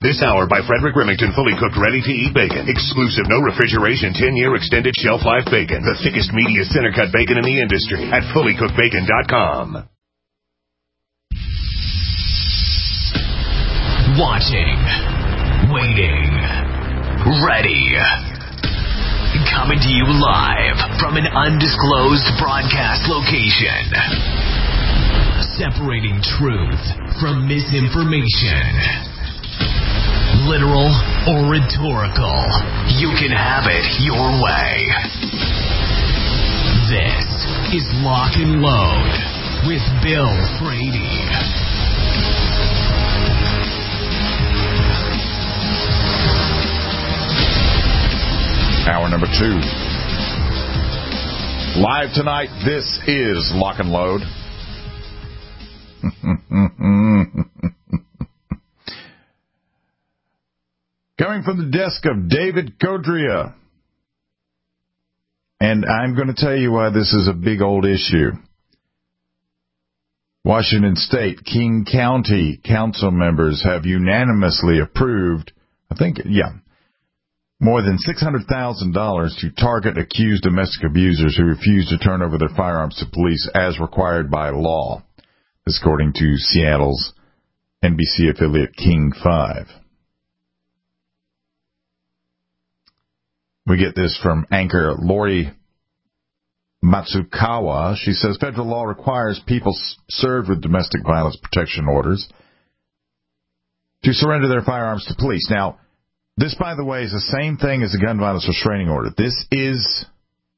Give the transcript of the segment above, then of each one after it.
This hour by Frederick Remington, fully cooked, ready-to-eat bacon. Exclusive, no refrigeration, 10-year extended shelf life bacon. The thickest, meatiest center-cut bacon in the industry at fullycookedbacon.com. Watching, waiting, ready. Coming to you live from an undisclosed broadcast location. Separating truth from misinformation. Literal or rhetorical, you can have it your way. This is Lock and Load with Bill Frady. Hour number 2. Live tonight, this is Lock and Load. Coming from the desk of David Codrea. And I'm going to tell you why this is a big old issue. Washington State, King County council members have unanimously approved, more than $600,000 to target accused domestic abusers who refuse to turn over their firearms to police as required by law. This according to Seattle's NBC affiliate King 5. We get this from anchor Lori Matsukawa. She says federal law requires people served with domestic violence protection orders to surrender their firearms to police. Now, this, by the way, is the same thing as a gun violence restraining order. This is...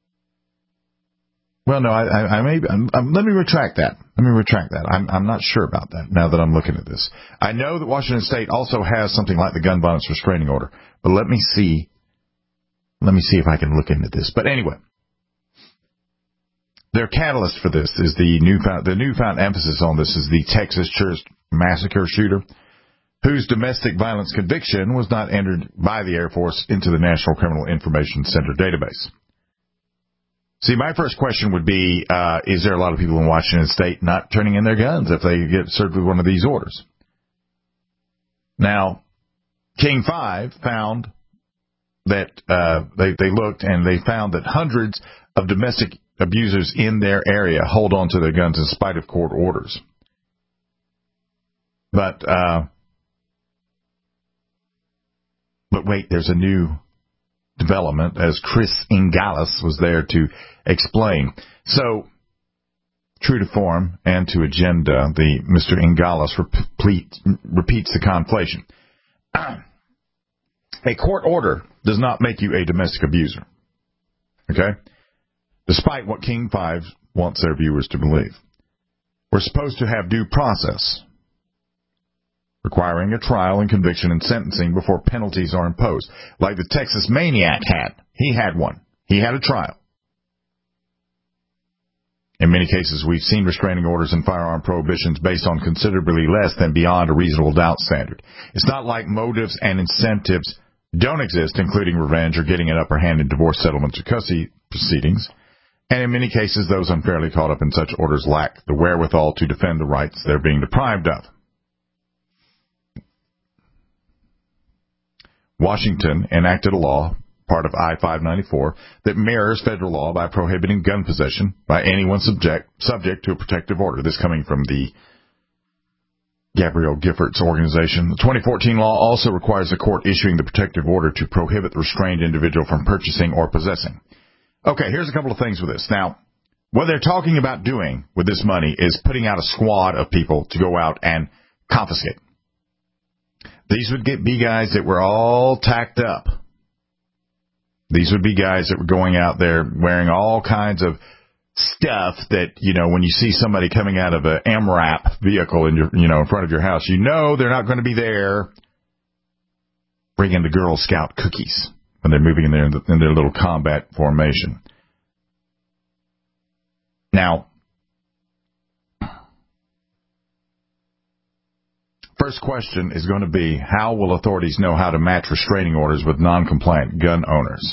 Well, no, let me retract that. I'm not sure about that now that I'm looking at this. I know that Washington State also has something like the gun violence restraining order, but let me see if I can look into this. But anyway, their catalyst for this is the newfound emphasis on this is the Texas church massacre shooter, whose domestic violence conviction was not entered by the Air Force into the National Criminal Information Center database. See, my first question would be, is there a lot of people in Washington State not turning in their guns if they get served with one of these orders? Now, King 5 found that they looked and they found that hundreds of domestic abusers in their area hold on to their guns in spite of court orders. But wait, there's a new development, as Chris Ingallis was there to explain. So, true to form and to agenda, Mr. Ingallis repeats the conflation. A court order does not make you a domestic abuser. Okay? Despite what King 5 wants their viewers to believe. We're supposed to have due process, requiring a trial and conviction and sentencing before penalties are imposed. Like the Texas maniac had. He had one. He had a trial. In many cases, we've seen restraining orders and firearm prohibitions based on considerably less than beyond a reasonable doubt standard. It's not like motives and incentives don't exist, including revenge or getting an upper hand in divorce settlements or custody proceedings. And in many cases, those unfairly caught up in such orders lack the wherewithal to defend the rights they're being deprived of. Washington enacted a law, part of I-594, that mirrors federal law by prohibiting gun possession by anyone subject to a protective order. This coming from the Gabrielle Giffords organization. The 2014 law also requires the court issuing the protective order to prohibit the restrained individual from purchasing or possessing. Okay, here's a couple of things with this. Now, what they're talking about doing with this money is putting out a squad of people to go out and confiscate. These would be guys that were all tacked up. These would be guys that were going out there wearing all kinds of stuff that, when you see somebody coming out of an MRAP vehicle in front of your house, they're not going to be there bringing the Girl Scout cookies when they're moving in their little combat formation. Now, first question is going to be, how will authorities know how to match restraining orders with non-compliant gun owners?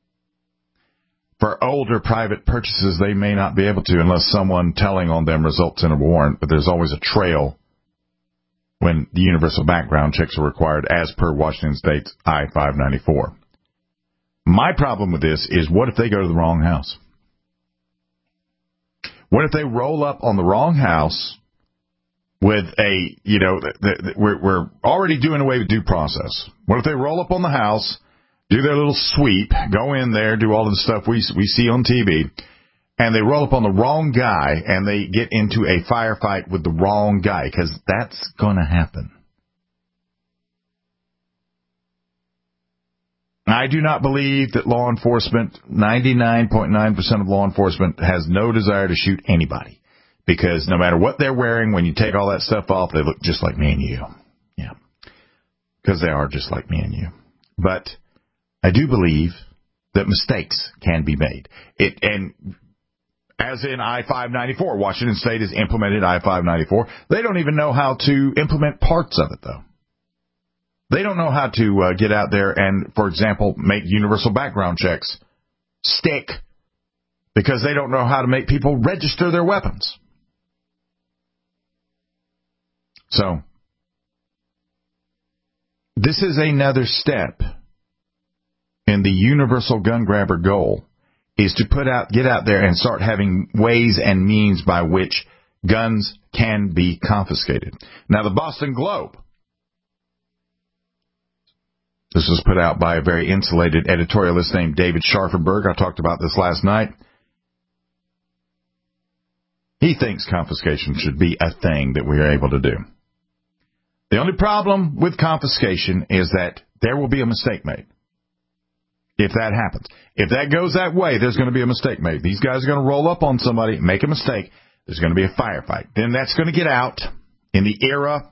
For older private purchases, they may not be able to unless someone telling on them results in a warrant, but there's always a trail when the universal background checks are required as per Washington State's I-594. My problem with this is, what if they go to the wrong house? What if they roll up on the wrong house with a, we're already doing away with due process. What if they roll up on the house, do their little sweep, go in there, do all of the stuff we see on TV, and they roll up on the wrong guy, and they get into a firefight with the wrong guy, because that's going to happen. I do not believe that law enforcement, 99.9% of law enforcement, has no desire to shoot anybody. Because no matter what they're wearing, when you take all that stuff off, they look just like me and you. Yeah. Because they are just like me and you. But I do believe that mistakes can be made. And as in I-594, Washington State has implemented I-594. They don't even know how to implement parts of it, though. They don't know how to get out there and, for example, make universal background checks stick, because they don't know how to make people register their weapons. So, this is another step in the universal gun grabber goal, is to get out there and start having ways and means by which guns can be confiscated. Now, the Boston Globe, this was put out by a very insulated editorialist named David Scharfenberg. I talked about this last night. He thinks confiscation should be a thing that we are able to do. The only problem with confiscation is that there will be a mistake made. If that happens. If that goes that way, there's going to be a mistake made. These guys are going to roll up on somebody, make a mistake. There's going to be a firefight. Then that's going to get out in the era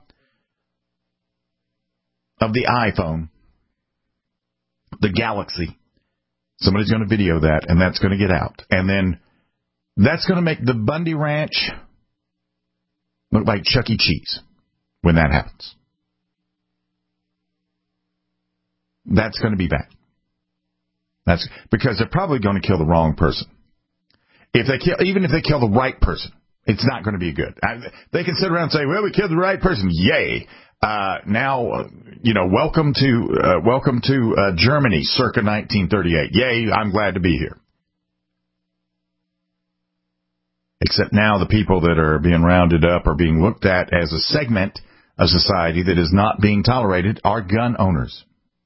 of the iPhone, the Galaxy. Somebody's going to video that, and that's going to get out. And then that's going to make the Bundy Ranch look like Chuck E. Cheese when that happens. That's going to be bad. That's because they're probably going to kill the wrong person. Even if they kill the right person, it's not going to be good. They can sit around and say, well, we killed the right person. Yay. Welcome to Germany circa 1938. Yay, I'm glad to be here. Except now the people that are being rounded up are being looked at as a segment of society that is not being tolerated are gun owners.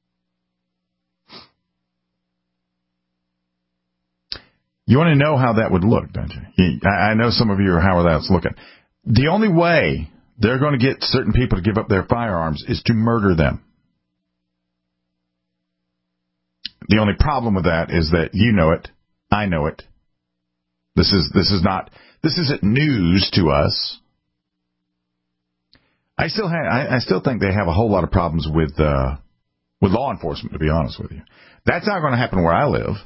You want to know how that would look, don't you? I know some of you are how that's looking. The only way they're going to get certain people to give up their firearms is to murder them. The only problem with that is that you know it, I know it. This isn't news to us. I still think they have a whole lot of problems with law enforcement, to be honest with you. That's not going to happen where I live.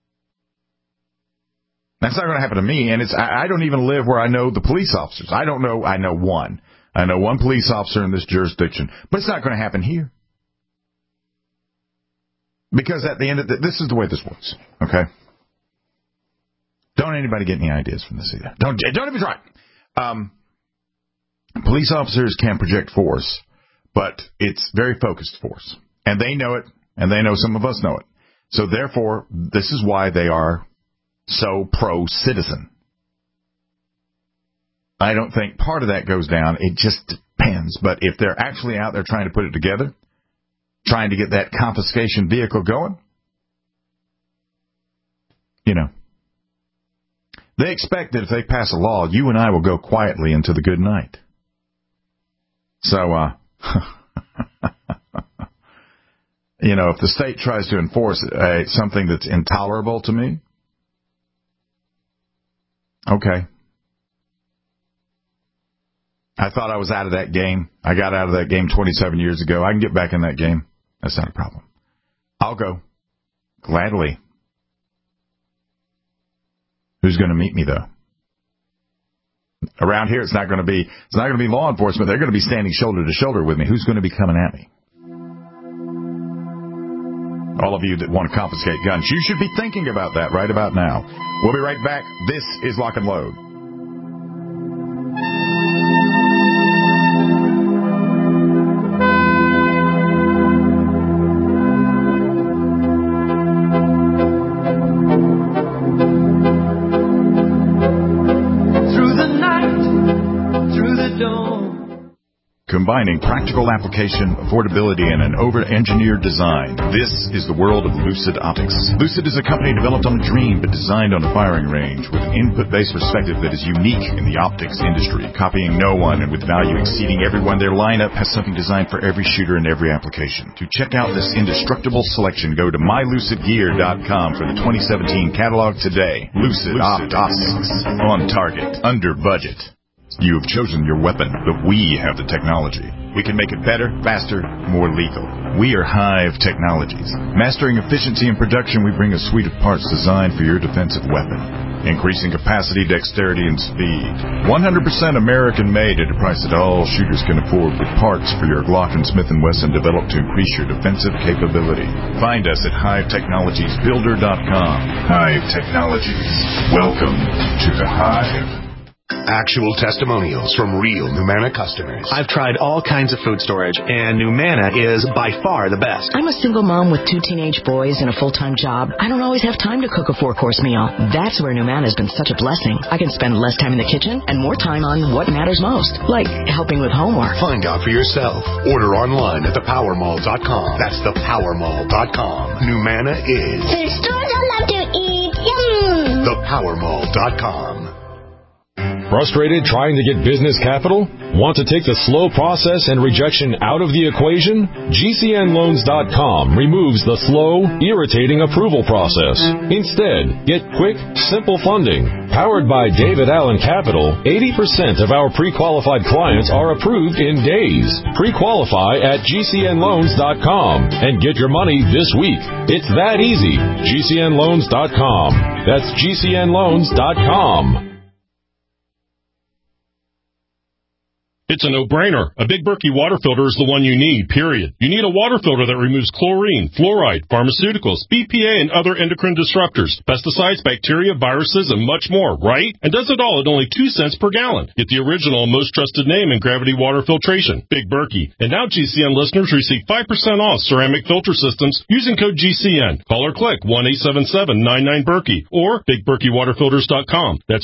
That's not going to happen to me, and I don't even live where I know the police officers. I know one. I know one police officer in this jurisdiction, but it's not going to happen here. Because at the end of this is the way this works, okay? Don't anybody get any ideas from this either. Don't even try. Police officers can project force, but it's very focused force. And they know it, and they know some of us know it. So therefore, this is why they are so pro-citizen. I don't think part of that goes down. It just depends. But if they're actually out there trying to put it together, trying to get that confiscation vehicle going, they expect that if they pass a law, you and I will go quietly into the good night. So, if the state tries to enforce something that's intolerable to me, okay. I thought I was out of that game. I got out of that game 27 years ago. I can get back in that game. That's not a problem. I'll go. Gladly. Who's going to meet me, though? Around here, it's not going to be law enforcement. They're going to be standing shoulder to shoulder with me. Who's going to be coming at me? All of you that want to confiscate guns, you should be thinking about that right about now. We'll be right back. This is Lock and Load. combining practical application, affordability, and an over-engineered design. This is the world of Lucid Optics. Lucid is a company developed on a dream but designed on a firing range with an input-based perspective that is unique in the optics industry, copying no one and with value exceeding everyone. Their lineup has something designed for every shooter and every application. To check out this indestructible selection, go to mylucidgear.com for the 2017 catalog today. Lucid Optics. On target. Under budget. You have chosen your weapon, but we have the technology. We can make it better, faster, more lethal. We are Hive Technologies. Mastering efficiency and production, we bring a suite of parts designed for your defensive weapon. Increasing capacity, dexterity, and speed. 100% American-made at a price that all shooters can afford, with parts for your Glock and Smith & Wesson developed to increase your defensive capability. Find us at HiveTechnologiesBuilder.com. Hive Technologies. Welcome to the Hive. Actual testimonials from real Numanna customers. I've tried all kinds of food storage, and Numanna is by far the best. I'm a single mom with 2 teenage boys and a full-time job. I don't always have time to cook a 4-course meal. That's where Numanna has been such a blessing. I can spend less time in the kitchen and more time on what matters most, like helping with homework. Find out for yourself. Order online at thepowermall.com. That's thepowermall.com. Numanna is... The stores I love to eat. Yum! Thepowermall.com. Frustrated trying to get business capital? Want to take the slow process and rejection out of the equation? GCNloans.com removes the slow, irritating approval process. Instead, get quick, simple funding. Powered by David Allen Capital, 80% of our pre-qualified clients are approved in days. Pre-qualify at GCNloans.com and get your money this week. It's that easy. GCNloans.com. That's GCNloans.com. It's a no-brainer. A Big Berkey water filter is the one you need, period. You need a water filter that removes chlorine, fluoride, pharmaceuticals, BPA, and other endocrine disruptors, pesticides, bacteria, viruses, and much more, right? And does it all at only 2 cents per gallon. Get the original and most trusted name in gravity water filtration, Big Berkey. And now GCN listeners receive 5% off ceramic filter systems using code GCN. Call or click 1-877-99-BERKEY or BigBerkeyWaterFilters.com. That's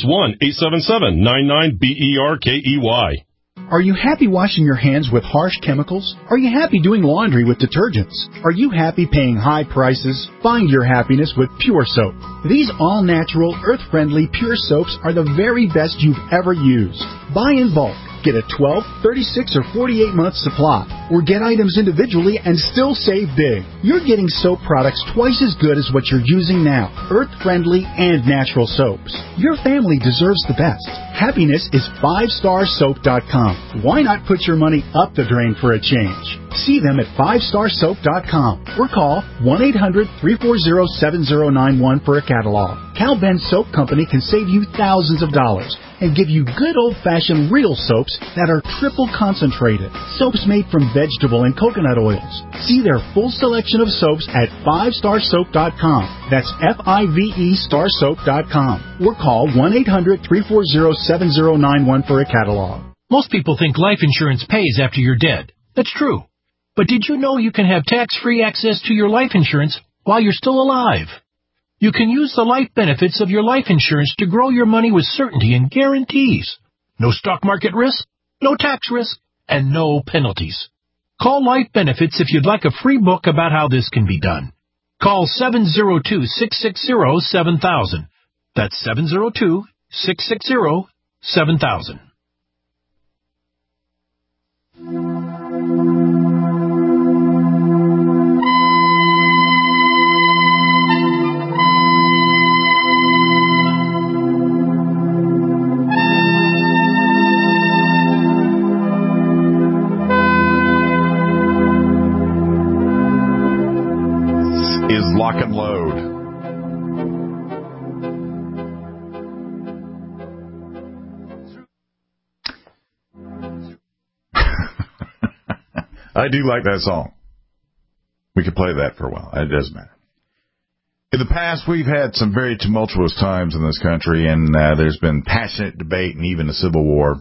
1-877-99-BERKEY. Are you happy washing your hands with harsh chemicals? Are you happy doing laundry with detergents? Are you happy paying high prices? Find your happiness with Pure Soap. These all-natural, earth-friendly Pure Soaps are the very best you've ever used. Buy in bulk. Get a 12, 36, or 48-month supply, or get items individually and still save big. You're getting soap products twice as good as what you're using now, earth-friendly and natural soaps. Your family deserves the best. Happiness is 5starsoap.com. Why not put your money up the drain for a change? See them at 5starsoap.com or call 1-800-340-7091 for a catalog. Cal Ben Soap Company can save you thousands of dollars and give you good old-fashioned real soaps that are triple concentrated. Soaps made from vegetable and coconut oils. See their full selection of soaps at 5starsoap.com. That's F-I-V-E starsoap.com. Or call 1-800-340-7091 for a catalog. Most people think life insurance pays after you're dead. That's true. But did you know you can have tax-free access to your life insurance while you're still alive? You can use the life benefits of your life insurance to grow your money with certainty and guarantees. No stock market risk, no tax risk, and no penalties. Call Life Benefits if you'd like a free book about how this can be done. Call 702-660-7000. That's 702-660-7000. Is Lock and Load. I do like that song. We could play that for a while. It doesn't matter. In the past, we've had some very tumultuous times in this country, and there's been passionate debate and even a civil war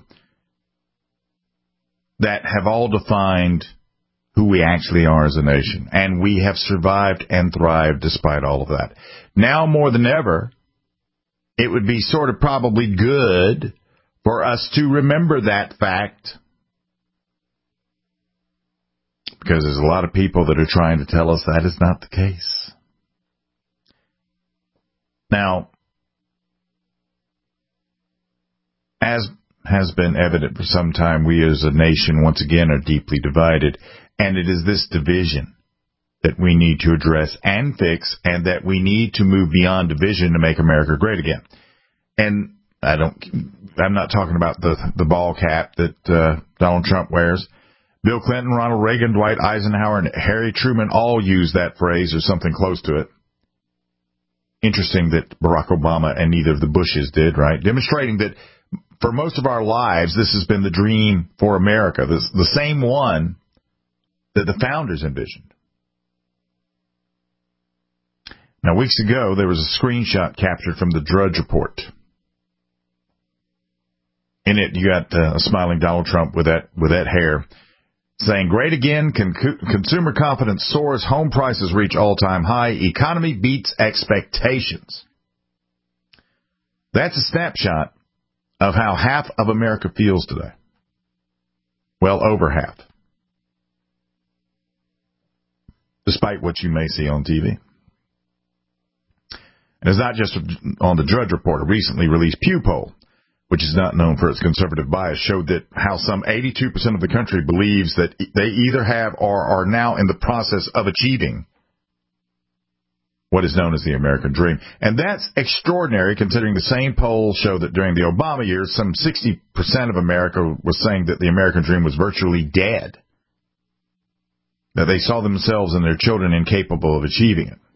that have all defined who we actually are as a nation. And we have survived and thrived despite all of that. Now more than ever, it would be sort of probably good for us to remember that fact because there's a lot of people that are trying to tell us that is not the case. Now, as has been evident for some time, we as a nation once again are deeply divided, and it is this division that we need to address and fix, and that we need to move beyond division to make America great again. And I'm not talking about the ball cap that Donald Trump wears. Bill Clinton, Ronald Reagan, Dwight Eisenhower, and Harry Truman all use that phrase or something close to it. Interesting that Barack Obama and neither of the Bushes did, right? Demonstrating that for most of our lives, this has been the dream for America, the same one that the founders envisioned. Now, weeks ago, there was a screenshot captured from the Drudge Report. In it, you got a smiling Donald Trump with that hair, saying, "Great again, consumer confidence soars, home prices reach all-time high, economy beats expectations." That's a snapshot of how half of America feels today. Well, over half. Despite what you may see on TV. And it's not just on the Drudge Report. A recently released Pew poll, which is not known for its conservative bias, showed that how some 82% of the country believes that they either have or are now in the process of achieving what is known as the American dream. And that's extraordinary, considering the same poll showed that during the Obama years, some 60% of America was saying that the American dream was virtually dead, that they saw themselves and their children incapable of achieving it.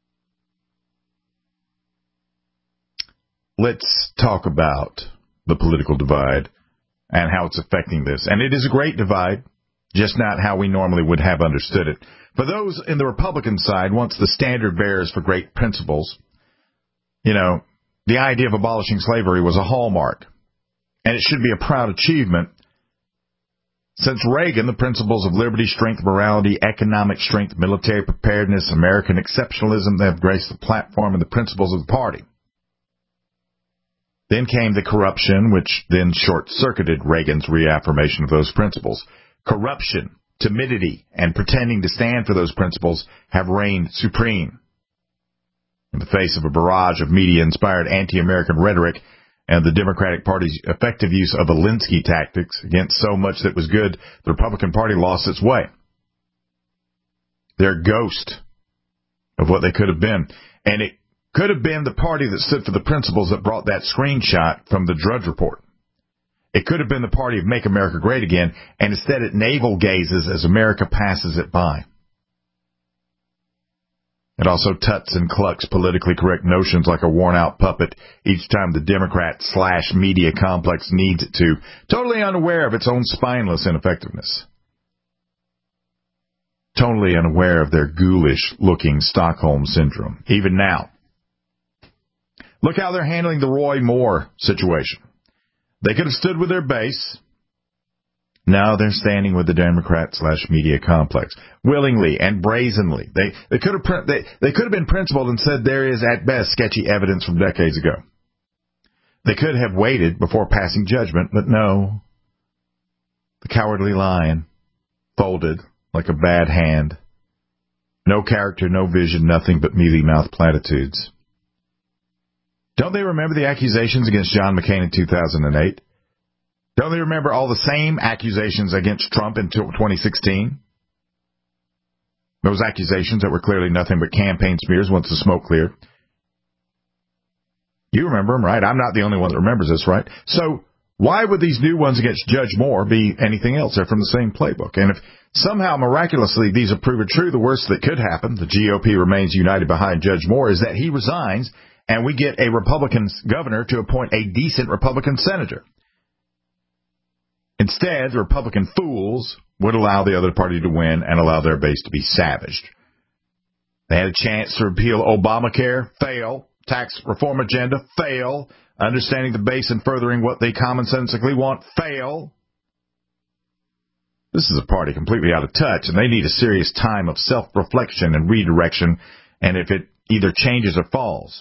Let's talk about the political divide and how it's affecting this. And it is a great divide, just not how we normally would have understood it. For those in the Republican side, once the standard bearers for great principles, the idea of abolishing slavery was a hallmark, and it should be a proud achievement. Since Reagan, the principles of liberty, strength, morality, economic strength, military preparedness, American exceptionalism, they have graced the platform and the principles of the party. Then came the corruption, which then short-circuited Reagan's reaffirmation of those principles. Corruption, timidity, and pretending to stand for those principles have reigned supreme. In the face of a barrage of media-inspired anti-American rhetoric and the Democratic Party's effective use of Alinsky tactics against so much that was good, the Republican Party lost its way. They're a ghost of what they could have been. And it could have been the party that stood for the principles that brought that screenshot from the Drudge Report. It could have been the party of Make America Great Again, and instead it navel-gazes as America passes it by. It also tuts and clucks politically correct notions like a worn-out puppet each time the Democrat/media complex needs it to, totally unaware of its own spineless ineffectiveness. Totally unaware of their ghoulish-looking Stockholm Syndrome, even now. Look how they're handling the Roy Moore situation. They could have stood with their base. Now they're standing with the Democrat/media complex, willingly and brazenly. They could have been principled and said there is at best sketchy evidence from decades ago. They could have waited before passing judgment, but no. The cowardly lion folded like a bad hand. No character, no vision, nothing but mealy-mouthed platitudes. Don't they remember the accusations against John McCain in 2008? Don't they remember all the same accusations against Trump in 2016? Those accusations that were clearly nothing but campaign smears once the smoke cleared. You remember them, right? I'm not the only one that remembers this, right? So why would these new ones against Judge Moore be anything else? They're from the same playbook. And if somehow, miraculously, these are proven true, the worst that could happen, the GOP remains united behind Judge Moore, is that he resigns and we get a Republican governor to appoint a decent Republican senator. Instead, the Republican fools would allow the other party to win and allow their base to be savaged. They had a chance to repeal Obamacare, fail. Tax reform agenda, fail. Understanding the base and furthering what they commonsensically want, fail. This is a party completely out of touch, and they need a serious time of self-reflection and redirection, and if it either changes or falls.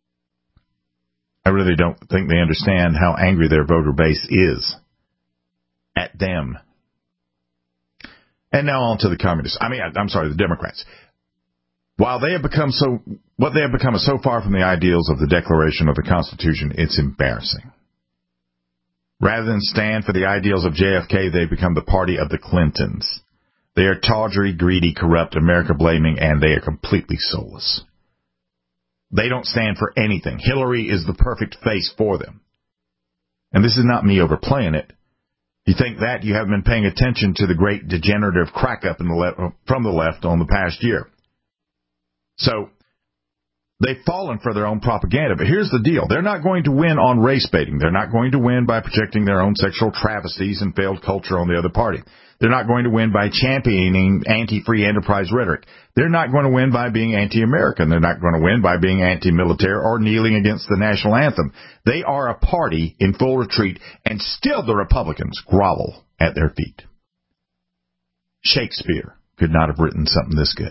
I really don't think they understand how angry their voter base is at them. And now on to the communists. The Democrats. What they have become is so far from the ideals of the Declaration of the Constitution, it's embarrassing. Rather than stand for the ideals of JFK, they've become the party of the Clintons. They are tawdry, greedy, corrupt, America-blaming, and they are completely soulless. They don't stand for anything. Hillary is the perfect face for them. And this is not me overplaying it. You think that, you haven't been paying attention to the great degenerative crack-up from the left on the past year. So, they've fallen for their own propaganda. But here's the deal. They're not going to win on race baiting. They're not going to win by projecting their own sexual travesties and failed culture on the other party. They're not going to win by championing anti-free enterprise rhetoric. They're not going to win by being anti-American. They're not going to win by being anti-military or kneeling against the national anthem. They are a party in full retreat, and still the Republicans grovel at their feet. Shakespeare could not have written something this good.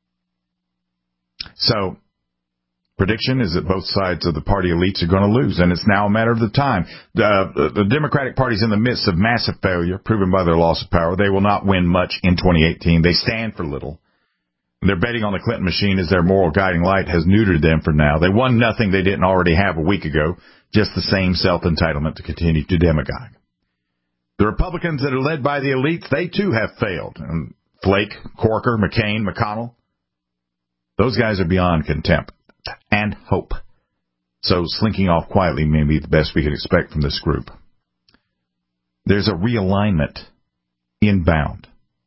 So, prediction is that both sides of the party elites are going to lose, and it's now a matter of the time. The Democratic Party is in the midst of massive failure, proven by their loss of power. They will not win much in 2018. They stand for little. They're betting on the Clinton machine as their moral guiding light has neutered them for now. They won nothing they didn't already have a week ago, just the same self-entitlement to continue to demagogue. The Republicans that are led by the elites, they too have failed. And Flake, Corker, McCain, McConnell, those guys are beyond contempt and hope. So slinking off quietly may be the best we can expect from this group. There's a realignment inbound.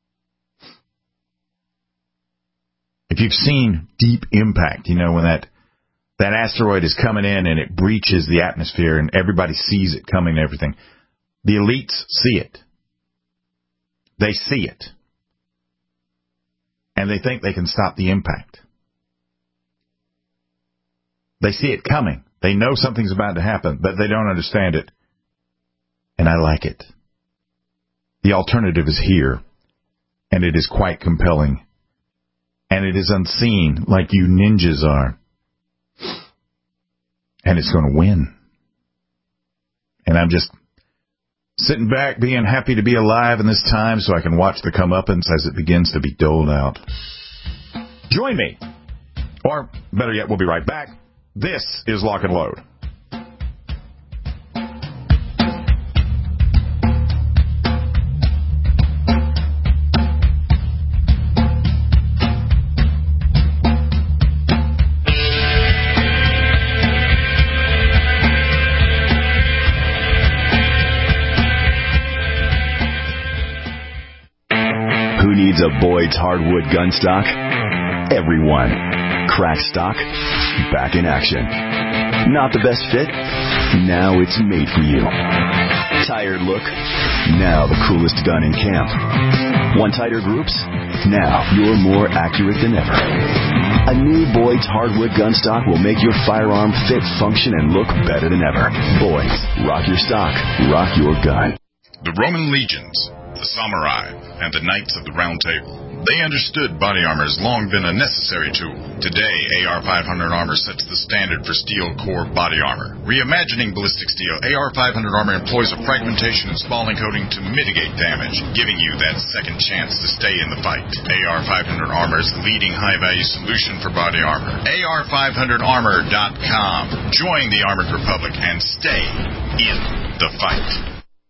If you've seen Deep Impact, you know when that asteroid is coming in and it breaches the atmosphere and everybody sees it coming and everything. The elites see it. They see it. And they think they can stop the impact. They see it coming. They know something's about to happen, but they don't understand it. And I like it. The alternative is here, and it is quite compelling. And it is unseen, like you ninjas are. And it's going to win. And I'm just sitting back, being happy to be alive in this time so I can watch the comeuppance as it begins to be doled out. Join me. Or, better yet, we'll be right back. This is Lock and Load. Who needs a Boyd's hardwood gun stock? Everyone. Crack stock, back in action. Not the best fit? Now it's made for you. Tired look? Now the coolest gun in camp. Want tighter groups? Now you're more accurate than ever. A new Boyd's hardwood gun stock will make your firearm fit, function, and look better than ever. Boyd's, rock your stock, rock your gun. The Roman legions, the samurai, and the knights of the Round Table. They understood body armor has long been a necessary tool. Today, AR-500 armor sets the standard for steel core body armor. Reimagining ballistic steel, AR-500 armor employs a fragmentation and spalling coating to mitigate damage, giving you that second chance to stay in the fight. AR-500 armor is the leading high-value solution for body armor. AR500armor.com. Join the Armored Republic and stay in the fight.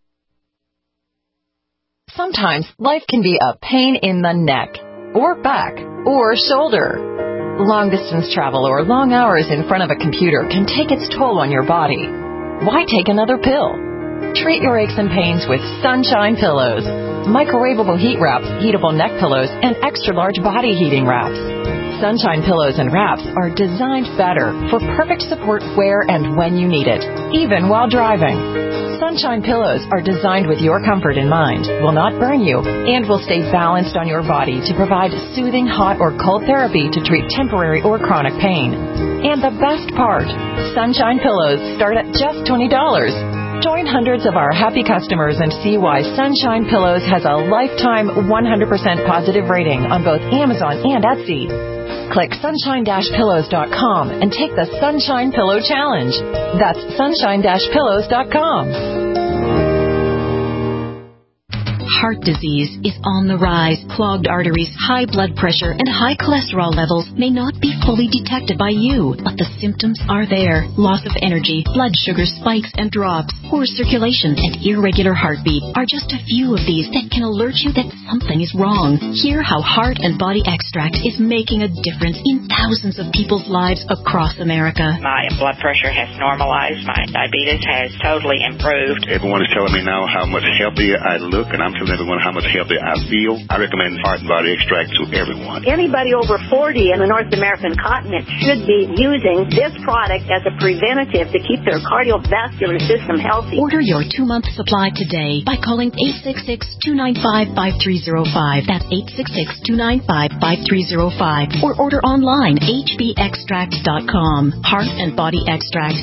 Sometimes life can be a pain in the neck, or back, or shoulder. Long-distance travel or long hours in front of a computer can take its toll on your body. Why take another pill? Treat your aches and pains with Sunshine Pillows. Microwavable heat wraps, heatable neck pillows, and extra-large body heating wraps. Sunshine Pillows and wraps are designed better for perfect support where and when you need it, even while driving. Sunshine Pillows are designed with your comfort in mind, will not burn you, and will stay balanced on your body to provide soothing hot or cold therapy to treat temporary or chronic pain. And the best part, Sunshine Pillows start at just $20. Join hundreds of our happy customers and see why Sunshine Pillows has a lifetime 100% positive rating on both Amazon and Etsy. Click sunshine-pillows.com and take the Sunshine Pillow Challenge. That's sunshine-pillows.com. heart disease is on the rise. Clogged arteries, high blood pressure, and high cholesterol levels may not be fully detected by you, but the symptoms are there. Loss of energy, blood sugar spikes and drops, poor circulation, and irregular heartbeat are just a few of these that can alert you that something is wrong. Hear how Heart and Body Extract is making a difference in thousands of people's lives across America. My blood pressure has normalized. My diabetes has totally improved. Everyone is telling me now how much healthier I look, and I'm telling everyone how much healthier I feel. I recommend Heart and Body Extract to everyone. Anybody over 40 in the North American continent should be using this product as a preventative to keep their cardiovascular system healthy. Order your 2-month supply today by calling 866-295-5305. That's 866-295-5305. Or order online, hbextract.com. Heart and Body Extract,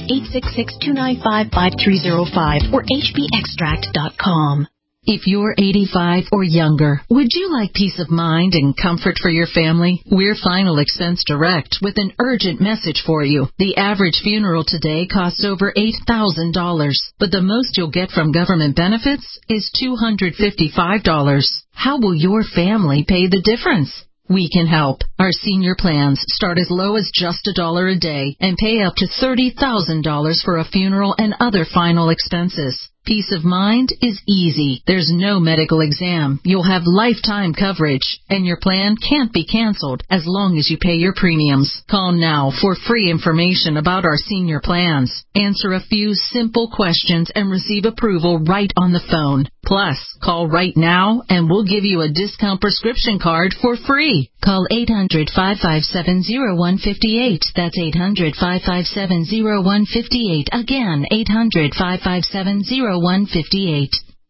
866-295-5305 or hbextract.com. If you're 85 or younger, would you like peace of mind and comfort for your family? We're Final Expense Direct with an urgent message for you. The average funeral today costs over $8,000, but the most you'll get from government benefits is $255. How will your family pay the difference? We can help. Our senior plans start as low as just $1 a day and pay up to $30,000 for a funeral and other final expenses. Peace of mind is easy. There's no medical exam. You'll have lifetime coverage, and your plan can't be canceled as long as you pay your premiums. Call now for free information about our senior plans. Answer a few simple questions and receive approval right on the phone. Plus, call right now and we'll give you a discount prescription card for free. Call 800-557-0158. That's 800-557-0158. Again, 800-557-0158.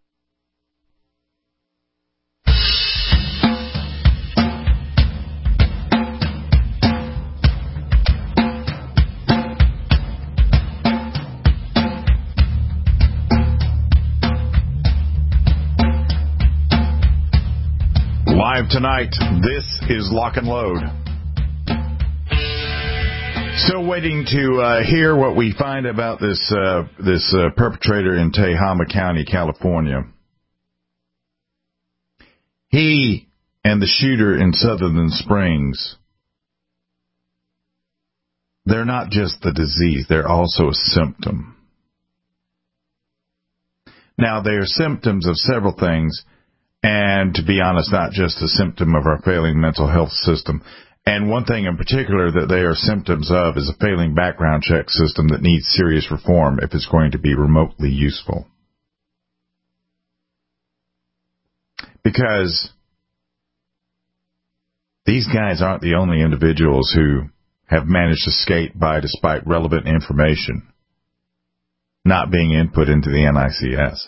Live tonight, this is Lock and Load. Still waiting to hear what we find about this perpetrator in Tehama County, California. He and the shooter in Sutherland Springs, they're not just the disease, they're also a symptom. Now, they are symptoms of several things, and to be honest, not just a symptom of our failing mental health system. And one thing in particular that they are symptoms of is a failing background check system that needs serious reform if it's going to be remotely useful. Because these guys aren't the only individuals who have managed to skate by despite relevant information not being input into the NICS.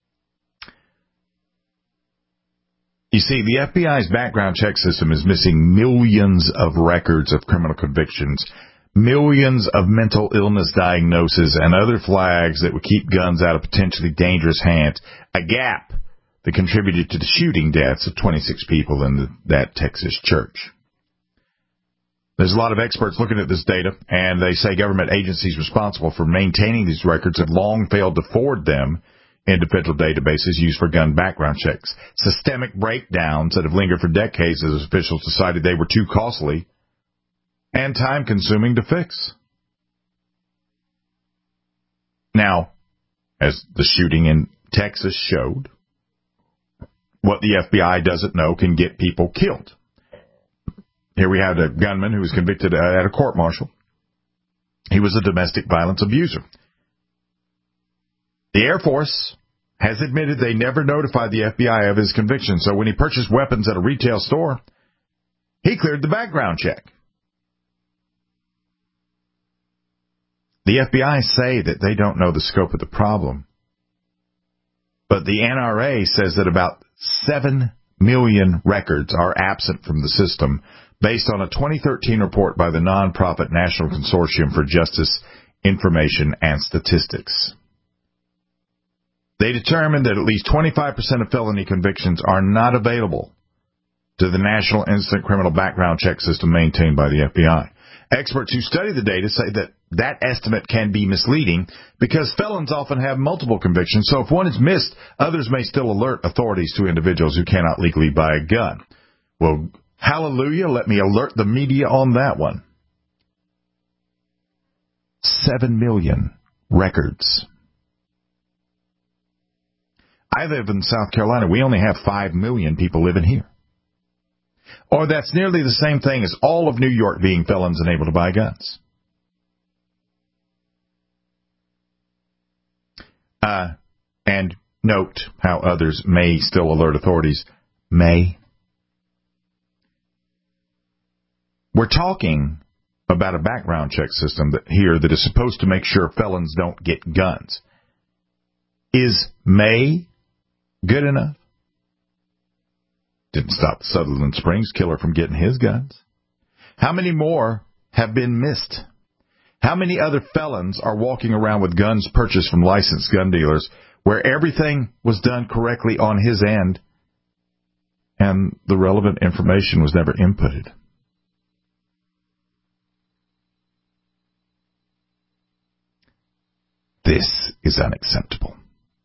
You see, the FBI's background check system is missing millions of records of criminal convictions, millions of mental illness diagnoses, and other flags that would keep guns out of potentially dangerous hands, a gap that contributed to the shooting deaths of 26 people in that Texas church. There's a lot of experts looking at this data, and they say government agencies responsible for maintaining these records have long failed to forward them into federal databases used for gun background checks. Systemic breakdowns that have lingered for decades as officials decided they were too costly and time-consuming to fix. Now, as the shooting in Texas showed, what the FBI doesn't know can get people killed. Here we had a gunman who was convicted at a court-martial. He was a domestic violence abuser. The Air Force has admitted they never notified the FBI of his conviction, so when he purchased weapons at a retail store, he cleared the background check. The FBI say that they don't know the scope of the problem, but the NRA says that about 7 million records are absent from the system based on a 2013 report by the nonprofit National Consortium for Justice, Information, and Statistics. They determined that at least 25% of felony convictions are not available to the National Instant Criminal Background Check System maintained by the FBI. Experts who study the data say that estimate can be misleading because felons often have multiple convictions, so if one is missed, others may still alert authorities to individuals who cannot legally buy a gun. Well, hallelujah, let me alert the media on that one. 7 million records. I live in South Carolina. We only have 5 million people living here. Or that's nearly the same thing as all of New York being felons and able to buy guns. And note how others may still alert authorities. May. We're talking about a background check system that is supposed to make sure felons don't get guns. Is May good enough? Didn't stop the Sutherland Springs killer from getting his guns. How many more have been missed? How many other felons are walking around with guns purchased from licensed gun dealers where everything was done correctly on his end and the relevant information was never inputted? This is unacceptable.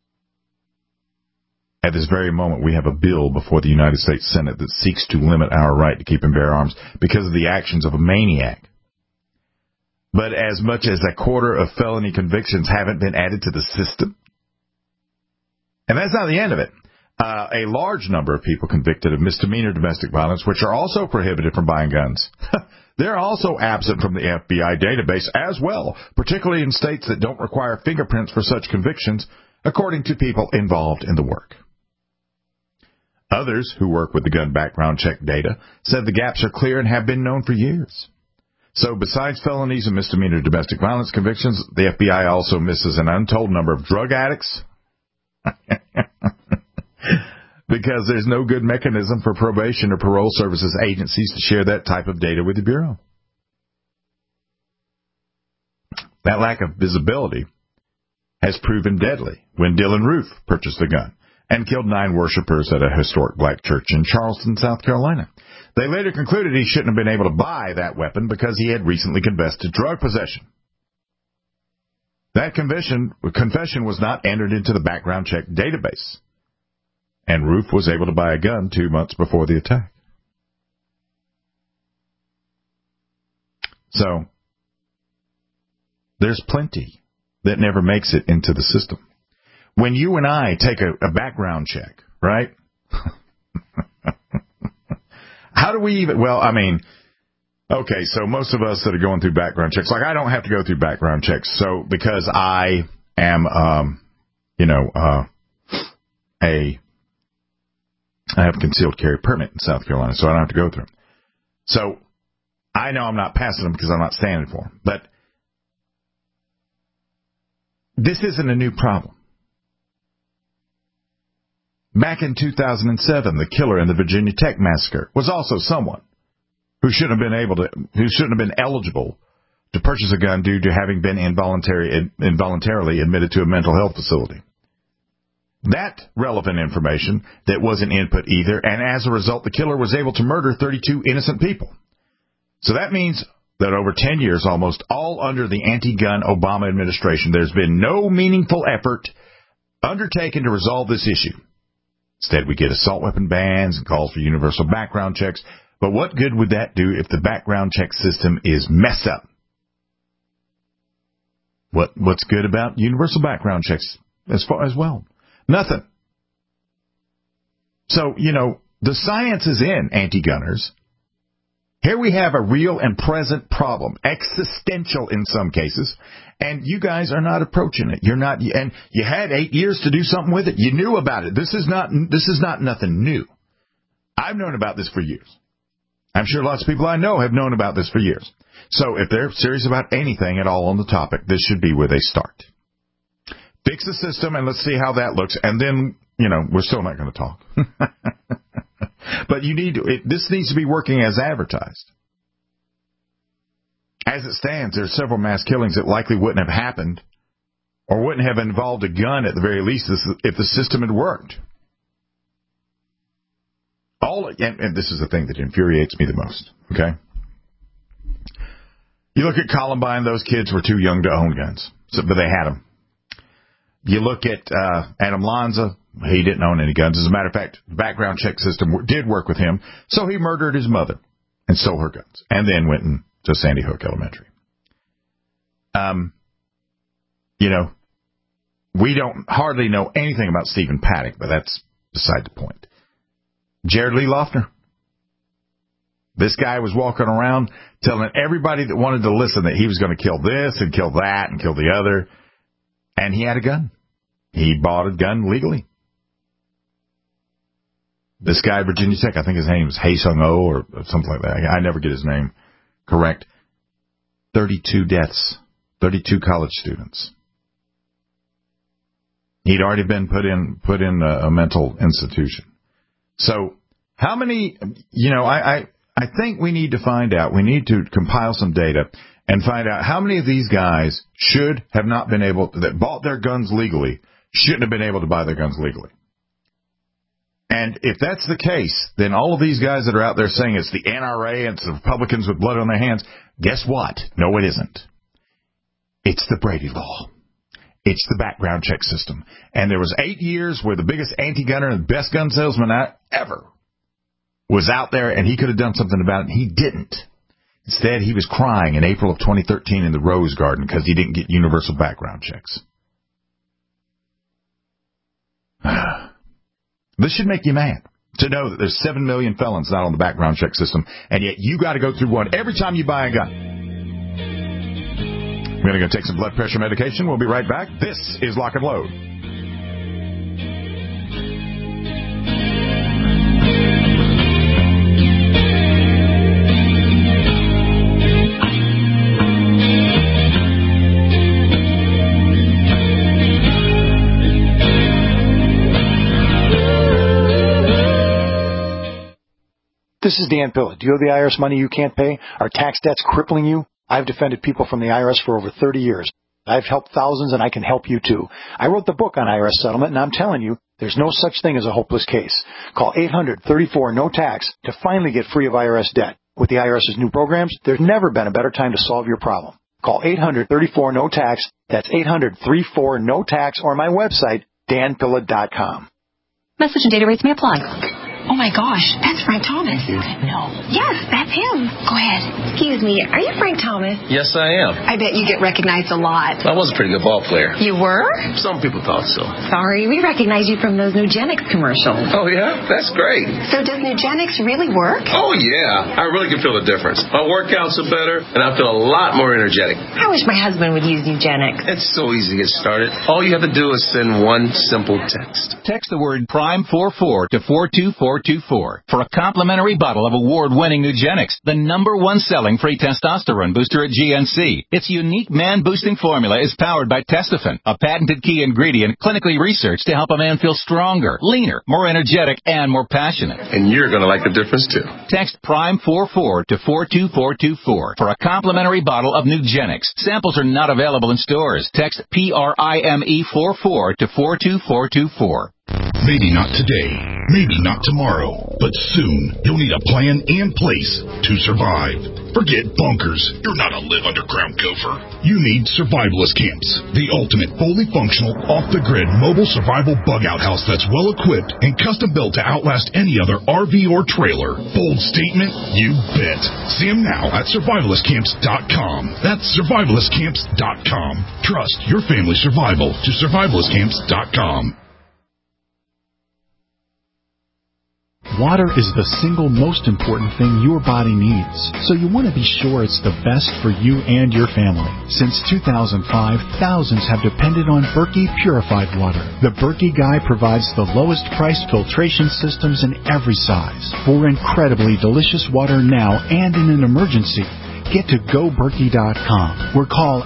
At this very moment, we have a bill before the United States Senate that seeks to limit our right to keep and bear arms because of the actions of a maniac. But as much as a quarter of felony convictions haven't been added to the system. And that's not the end of it. A large number of people convicted of misdemeanor domestic violence, which are also prohibited from buying guns. They're also absent from the FBI database as well, particularly in states that don't require fingerprints for such convictions, according to people involved in the work. Others who work with the gun background check data said the gaps are clear and have been known for years. So besides felonies and misdemeanor domestic violence convictions, the FBI also misses an untold number of drug addicts because there's no good mechanism for probation or parole services agencies to share that type of data with the Bureau. That lack of visibility has proven deadly when Dylan Roof purchased a gun and killed 9 worshipers at a historic black church in Charleston, South Carolina. They later concluded he shouldn't have been able to buy that weapon because he had recently confessed to drug possession. That confession was not entered into the background check database, and Roof was able to buy a gun 2 months before the attack. So, there's plenty that never makes it into the system. When you and I take a background check, right? How do we even, okay, so most of us that are going through background checks, like I don't have to go through background checks, so because I am, I have a concealed carry permit in South Carolina, so I don't have to go through them. So I know I'm not passing them because I'm not standing for them. But this isn't a new problem. Back in 2007, the killer in the Virginia Tech massacre was also someone who shouldn't have been eligible to purchase a gun due to having been involuntarily admitted to a mental health facility. That relevant information that wasn't input either, and as a result, the killer was able to murder 32 innocent people. So that means that over 10 years, almost all under the anti-gun Obama administration, there's been no meaningful effort undertaken to resolve this issue. Instead, we get assault weapon bans and calls for universal background checks. But what good would that do if the background check system is messed up? What's good about universal background checks as well? Nothing. So, the science is in, anti-gunners. Here we have a real and present problem, existential in some cases, and you guys are not approaching it. You're not, and you had 8 years to do something with it. You knew about it. This is not nothing new. I've known about this for years. I'm sure lots of people I know have known about this for years. So if they're serious about anything at all on the topic, this should be where they start. Fix the system and let's see how that looks, and then, we're still not going to talk. But this needs to be working as advertised. As it stands, there are several mass killings that likely wouldn't have happened or wouldn't have involved a gun at the very least if the system had worked. And this is the thing that infuriates me the most, okay? You look at Columbine, those kids were too young to own guns, but they had them. You look at Adam Lanza, he didn't own any guns. As a matter of fact, the background check system did work with him, so he murdered his mother and stole her guns, and then went to Sandy Hook Elementary. We don't hardly know anything about Stephen Paddock, but that's beside the point. Jared Lee Loughner. This guy was walking around telling everybody that wanted to listen that he was going to kill this and kill that and kill the other. And he had a gun. He bought a gun legally. This guy at Virginia Tech, I think his name is Hae-Sung Oh or something like that. I never get his name correct. 32 deaths. 32 college students. He'd already been put in a mental institution. So how many, I think we need to find out, we need to compile some data and find out how many of these guys should have not been able, that bought their guns legally, shouldn't have been able to buy their guns legally. And if that's the case, then all of these guys that are out there saying it's the NRA and it's the Republicans with blood on their hands, guess what? No, it isn't. It's the Brady Law. It's the background check system. And there was 8 years where the biggest anti-gunner and best gun salesman ever was out there, and he could have done something about it, and he didn't. Instead, he was crying in April of 2013 in the Rose Garden because he didn't get universal background checks. This should make you mad to know that there's 7 million felons not on the background check system, and yet you got to go through one every time you buy a gun. We're going to go take some blood pressure medication. We'll be right back. This is Lock and Load. This is Dan Pilla. Do you owe the IRS money you can't pay? Are tax debts crippling you? I've defended people from the IRS for over 30 years. I've helped thousands, and I can help you, too. I wrote the book on IRS settlement, and I'm telling you, there's no such thing as a hopeless case. Call 800-34-NO-TAX to finally get free of IRS debt. With the IRS's new programs, there's never been a better time to solve your problem. Call 800-34-NO-TAX. That's 800-34-NO-TAX, or my website, danpilla.com. Message and data rates may apply. Oh, my gosh, that's Frank Thomas. No. Yes, that's him. Go ahead. Excuse me, are you Frank Thomas? Yes, I am. I bet you get recognized a lot. I was a pretty good ball player. You were? Some people thought so. Sorry, we recognize you from those Nugenix commercials. Oh, yeah? That's great. So does Nugenix really work? Oh, yeah. I really can feel the difference. My workouts are better, and I feel a lot more energetic. I wish my husband would use Nugenix. It's so easy to get started. All you have to do is send one simple text. Text the word PRIME44 to 42424 for a complimentary bottle of award-winning Nugenix, the #1 selling free testosterone booster at GNC. Its unique man-boosting formula is powered by Testofen, a patented key ingredient clinically researched to help a man feel stronger, leaner, more energetic, and more passionate. And you're going to like the difference, too. Text PRIME44 to 42424 for a complimentary bottle of Nugenix. Samples are not available in stores. Text PRIME44 to 42424. Maybe not today, maybe not tomorrow, but soon you'll need a plan in place to survive. Forget bunkers. You're not a live underground gopher. You need survivalist camps, the ultimate fully functional, off-the-grid mobile survival bug-out house that's well-equipped and custom-built to outlast any other RV or trailer. Bold statement? You bet. See them now at survivalistcamps.com. That's survivalistcamps.com. Trust your family's survival to survivalistcamps.com. Water is the single most important thing your body needs, so you want to be sure it's the best for you and your family. Since 2005, thousands have depended on Berkey purified water. The Berkey Guy provides the lowest priced filtration systems in every size. For incredibly delicious water now and in an emergency, get to GoBerkey.com or call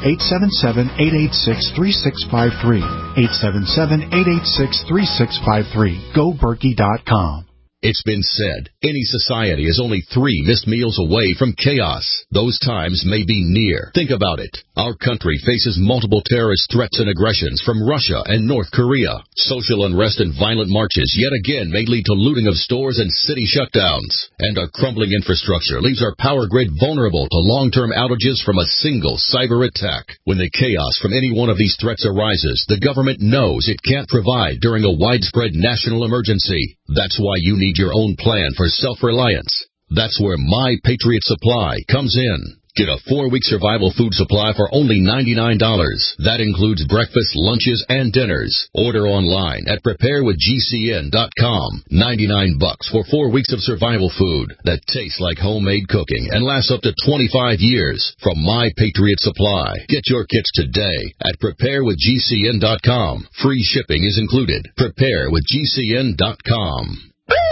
877-886-3653. 877-886-3653. GoBerkey.com. It's been said, any society is only 3 missed meals away from chaos. Those times may be near. Think about it. Our country faces multiple terrorist threats and aggressions from Russia and North Korea. Social unrest and violent marches yet again may lead to looting of stores and city shutdowns. And our crumbling infrastructure leaves our power grid vulnerable to long-term outages from a single cyber attack. When the chaos from any one of these threats arises, the government knows it can't provide during a widespread national emergency. That's why you need your own plan for self-reliance. That's where My Patriot Supply comes in. Get a 4-week survival food supply for only $99. That includes breakfast, lunches, and dinners. Order online at preparewithgcn.com. $99 for 4 weeks of survival food that tastes like homemade cooking and lasts up to 25 years from My Patriot Supply. Get your kits today at preparewithgcn.com. Free shipping is included. Preparewithgcn.com.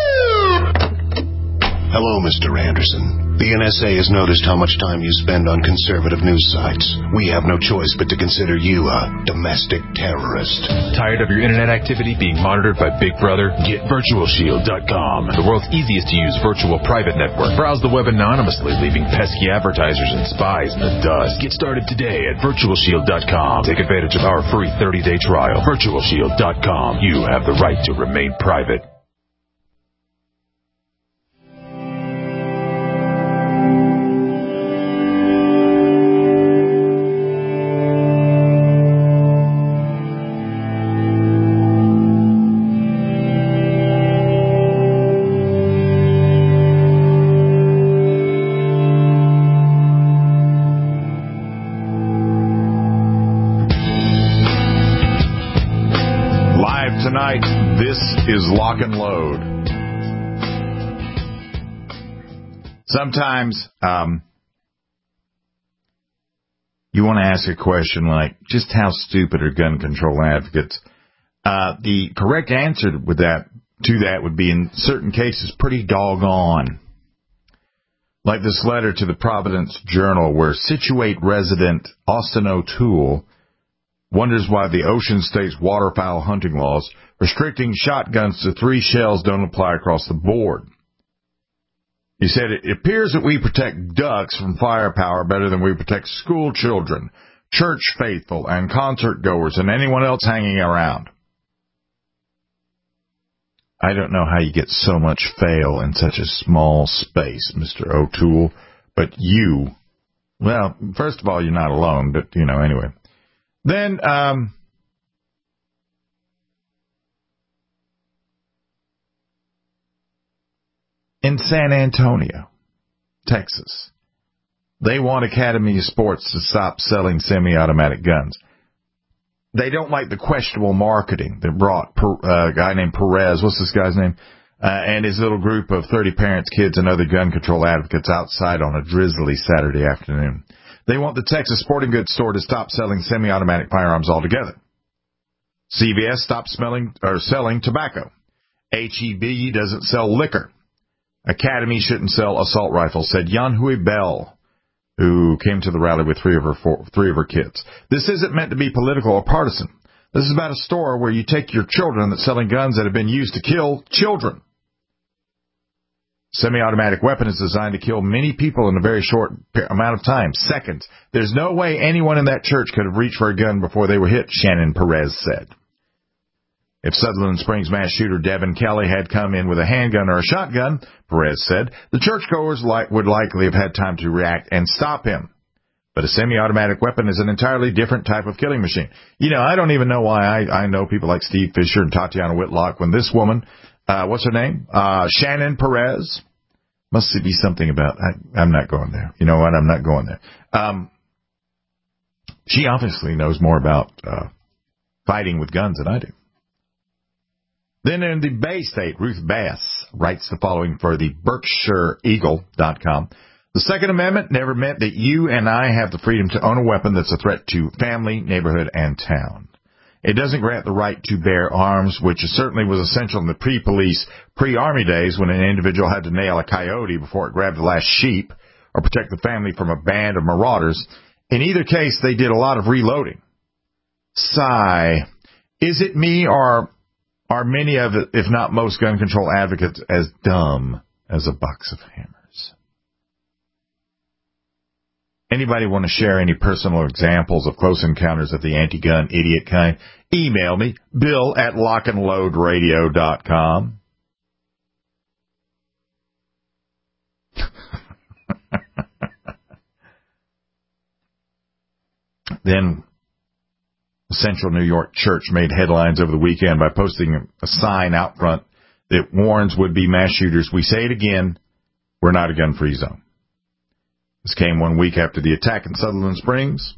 Hello, Mr. Anderson. The NSA has noticed how much time you spend on conservative news sites. We have no choice but to consider you a domestic terrorist. Tired of your internet activity being monitored by Big Brother? Get VirtualShield.com, the world's easiest to use virtual private network. Browse the web anonymously, leaving pesky advertisers and spies in the dust. Get started today at VirtualShield.com. Take advantage of our free 30-day trial. VirtualShield.com. You have the right to remain private. Is Lock and Load. Sometimes you want to ask a question like, just how stupid are gun control advocates? The correct answer to that would be, in certain cases, pretty doggone. Like this letter to the Providence Journal, where Situate resident Austin O'Toole wonders why the Ocean State's waterfowl hunting laws restricting shotguns to 3 shells don't apply across the board. He said, it appears that we protect ducks from firepower better than we protect school children, church faithful, and concert goers, and anyone else hanging around. I don't know how you get so much fail in such a small space, Mr. O'Toole, but you, well, first of all, you're not alone, but, anyway. Then, in San Antonio, Texas, they want Academy of Sports to stop selling semi-automatic guns. They don't like the questionable marketing that brought a guy named Perez, what's this guy's name, and his little group of 30 parents, kids, and other gun control advocates outside on a drizzly Saturday afternoon. They want the Texas Sporting Goods store to stop selling semi-automatic firearms altogether. CVS stopped selling tobacco. H-E-B doesn't sell liquor. Academy shouldn't sell assault rifles, said Yanhui Bell, who came to the rally with three of her kids. This isn't meant to be political or partisan. This is about a store where you take your children that's selling guns that have been used to kill children. Semi-automatic weapon is designed to kill many people in a very short amount of time, seconds. There's no way anyone in that church could have reached for a gun before they were hit, Shannon Perez said. If Sutherland Springs mass shooter Devin Kelly had come in with a handgun or a shotgun, Perez said, the churchgoers would likely have had time to react and stop him. But a semi-automatic weapon is an entirely different type of killing machine. I don't even know why I know people like Steve Fisher and Tatiana Whitlock when this woman, what's her name? Shannon Perez. Must be something about, I'm not going there. You know what? I'm not going there. She obviously knows more about fighting with guns than I do. Then in the Bay State, Ruth Bass writes the following for the BerkshireEagle.com. The Second Amendment never meant that you and I have the freedom to own a weapon that's a threat to family, neighborhood, and town. It doesn't grant the right to bear arms, which certainly was essential in the pre-police, pre-army days when an individual had to nail a coyote before it grabbed the last sheep or protect the family from a band of marauders. In either case, they did a lot of reloading. Sigh. Is it me or are many of, if not most, gun control advocates as dumb as a box of hammers. Anybody want to share any personal examples of close encounters of the anti-gun idiot kind? Email me, bill@lockandloadradio.com. Then, a Central New York church made headlines over the weekend by posting a sign out front that warns would-be mass shooters, we say it again, we're not a gun-free zone. This came 1 week after the attack in Sutherland Springs.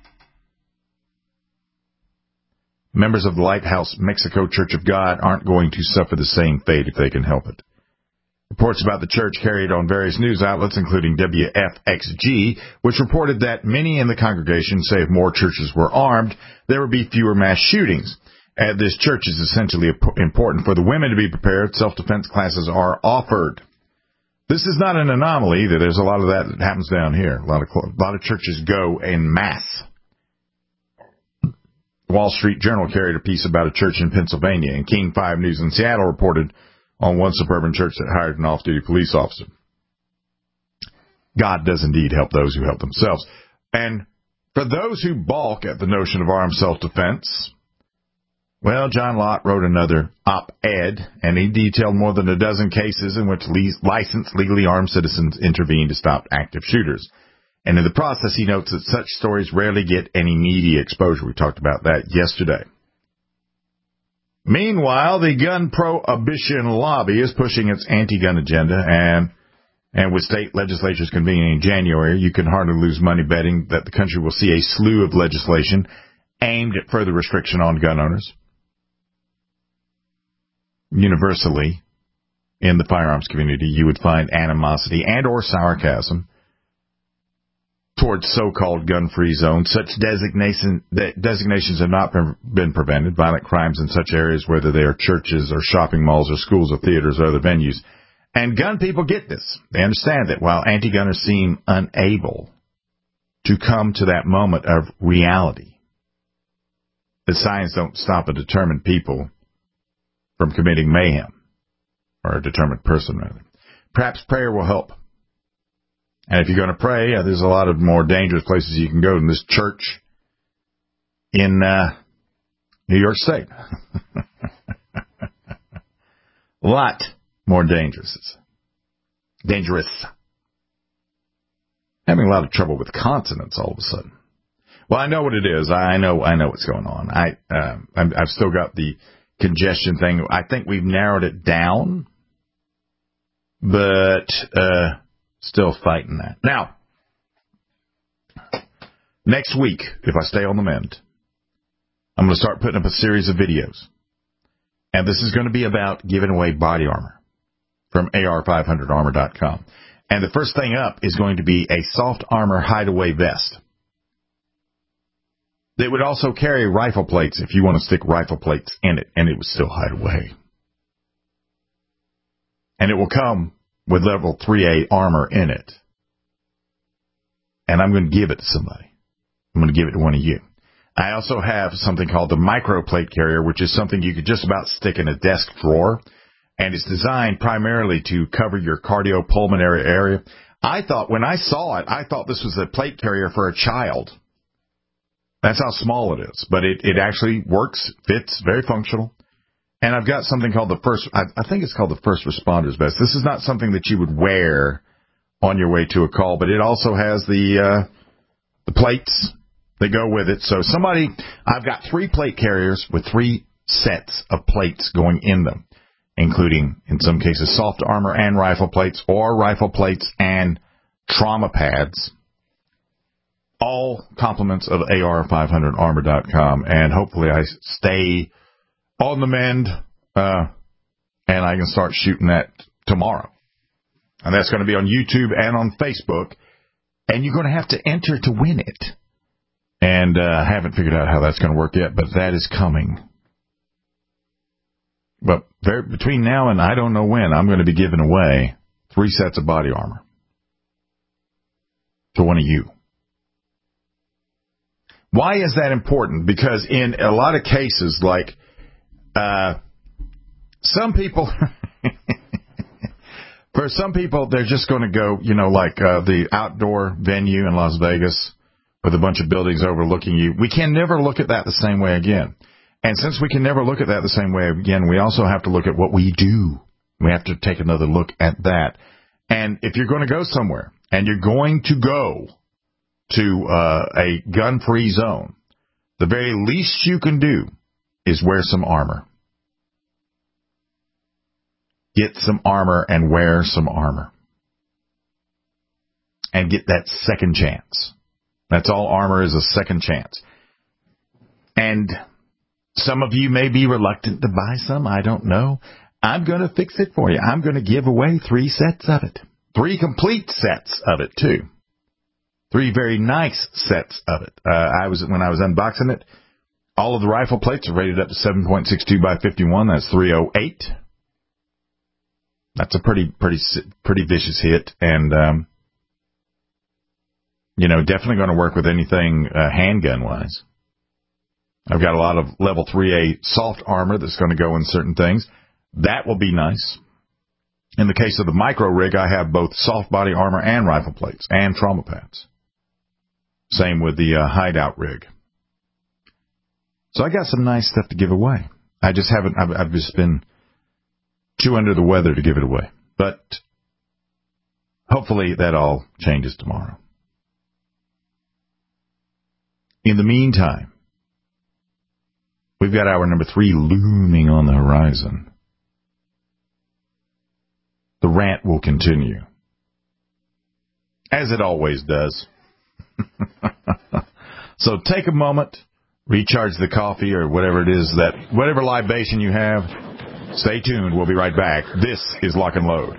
Members of the Lighthouse Mexico Church of God aren't going to suffer the same fate if they can help it. Reports about the church carried on various news outlets, including WFXG, which reported that many in the congregation say if more churches were armed, there would be fewer mass shootings. This church is essentially important for the women to be prepared. Self-defense classes are offered. This is not an anomaly. There's a lot of that happens down here. A lot of churches go en masse. Wall Street Journal carried a piece about a church in Pennsylvania, and King 5 News in Seattle reported on one suburban church that hired an off-duty police officer. God does indeed help those who help themselves. And for those who balk at the notion of armed self-defense, well, John Lott wrote another op-ed, and he detailed more than a dozen cases in which licensed, legally armed citizens intervened to stop active shooters. And in the process, he notes that such stories rarely get any media exposure. We talked about that yesterday. Meanwhile, the gun prohibition lobby is pushing its anti-gun agenda, and with state legislatures convening in January, you can hardly lose money betting that the country will see a slew of legislation aimed at further restriction on gun owners. Universally, in the firearms community, you would find animosity and or sarcasm towards so-called gun-free zones. Such designations have not been prevented. Violent crimes in such areas, whether they are churches or shopping malls or schools or theaters or other venues. And gun people get this. They understand that while anti-gunners seem unable to come to that moment of reality, the signs don't stop a determined people from committing mayhem, or a determined person, rather. Perhaps prayer will help. And if you're going to pray, there's a lot of more dangerous places you can go than this church in New York State. A lot more dangerous. Having a lot of trouble with consonants all of a sudden. Well, I know what it is. I know what's going on. I've still got the congestion thing. I think we've narrowed it down, but still fighting that. Now, next week, if I stay on the mend, I'm going to start putting up a series of videos. And this is going to be about giving away body armor from AR500armor.com. And the first thing up is going to be a soft armor hideaway vest. They would also carry rifle plates if you want to stick rifle plates in it, and it would still hide away. And it will come with level 3A armor in it. And I'm going to give it to somebody. I'm going to give it to one of you. I also have something called the microplate carrier, which is something you could just about stick in a desk drawer. And it's designed primarily to cover your cardiopulmonary area. When I saw it, I thought this was a plate carrier for a child. That's how small it is. But it actually works, fits, very functional. And I've got something called I think it's called the First Responders Vest. This is not something that you would wear on your way to a call, but it also has the plates that go with it. So I've got 3 plate carriers with 3 sets of plates going in them, including, in some cases, soft armor and rifle plates, or rifle plates and trauma pads. All compliments of AR500armor.com, and hopefully I stay on the mend, and I can start shooting that tomorrow. And that's going to be on YouTube and on Facebook, and you're going to have to enter to win it. And I haven't figured out how that's going to work yet, but that is coming. But between now and I don't know when, I'm going to be giving away 3 sets of body armor to one of you. Why is that important? Because in a lot of cases, like Some people, for some people, they're just going to go, like the outdoor venue in Las Vegas with a bunch of buildings overlooking you. We can never look at that the same way again. And since we can never look at that the same way again, we also have to look at what we do. We have to take another look at that. And if you're going to go somewhere and you're going to go to a gun-free zone, the very least you can do is wear some armor. Get some armor and wear some armor. And get that second chance. That's all armor is, a second chance. And some of you may be reluctant to buy some. I don't know. I'm going to fix it for you. I'm going to give away 3 sets of it. 3 complete sets of it, too. 3 very nice sets of it. When I was unboxing it, all of the rifle plates are rated up to 7.62 by 51. That's 308. That's a pretty vicious hit. And, definitely going to work with anything handgun-wise. I've got a lot of level 3A soft armor that's going to go in certain things. That will be nice. In the case of the micro rig, I have both soft body armor and rifle plates and trauma pads. Same with the hideout rig. So I got some nice stuff to give away. I've just been too under the weather to give it away. But hopefully that all changes tomorrow. In the meantime, we've got hour number 3 looming on the horizon. The rant will continue, as it always does. So take a moment, recharge the coffee or whatever it is, whatever libation you have. Stay tuned. We'll be right back. This is Lock and Load.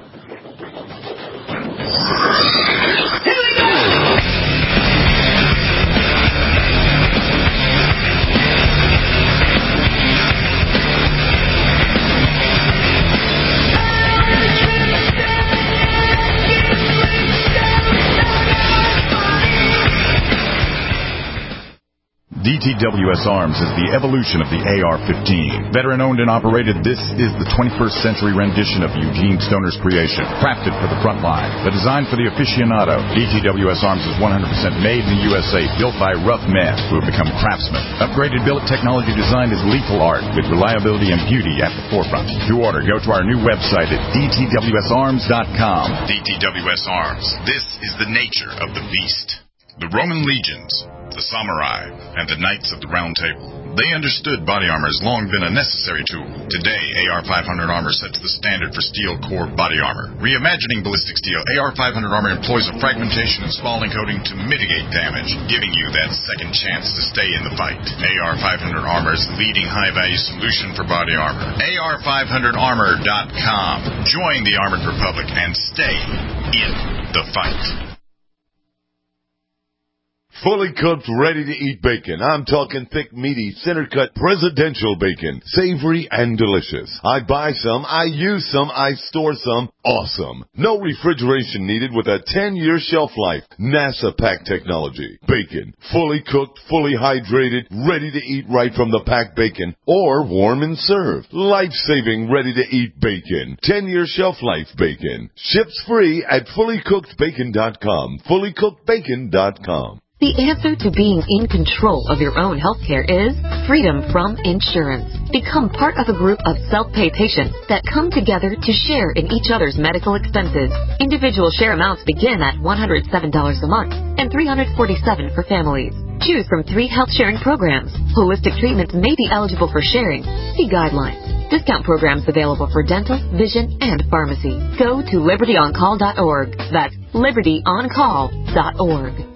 DTWS Arms is the evolution of the AR-15. Veteran-owned and operated, this is the 21st century rendition of Eugene Stoner's creation. Crafted for the front line, but designed for the aficionado. DTWS Arms is 100% made in the USA, built by rough men who have become craftsmen. Upgraded billet technology designed as lethal art, with reliability and beauty at the forefront. To order, go to our new website at dtwsarms.com. DTWS Arms. This is the nature of the beast. The Roman legions, the samurai, and the knights of the Round Table. They understood body armor has long been a necessary tool. Today, AR-500 armor sets the standard for steel core body armor. Reimagining ballistic steel, AR-500 armor employs a fragmentation and spalling coating to mitigate damage, giving you that second chance to stay in the fight. AR-500 armor is the leading high-value solution for body armor. AR500armor.com. Join the Armored Republic and stay in the fight. Fully cooked, ready-to-eat bacon. I'm talking thick, meaty, center-cut, presidential bacon. Savory and delicious. I buy some, I use some, I store some. Awesome. No refrigeration needed with a 10-year shelf life. NASA pack technology. Bacon. Fully cooked, fully hydrated, ready to eat right from the packed bacon. Or warm and served. Life-saving, ready-to-eat bacon. 10-year shelf life bacon. Ships free at fullycookedbacon.com. Fullycookedbacon.com. The answer to being in control of your own healthcare is freedom from insurance. Become part of a group of self-pay patients that come together to share in each other's medical expenses. Individual share amounts begin at $107 a month and $347 for families. Choose from 3 health sharing programs. Holistic treatments may be eligible for sharing. See guidelines. Discount programs available for dental, vision, and pharmacy. Go to libertyoncall.org. That's libertyoncall.org.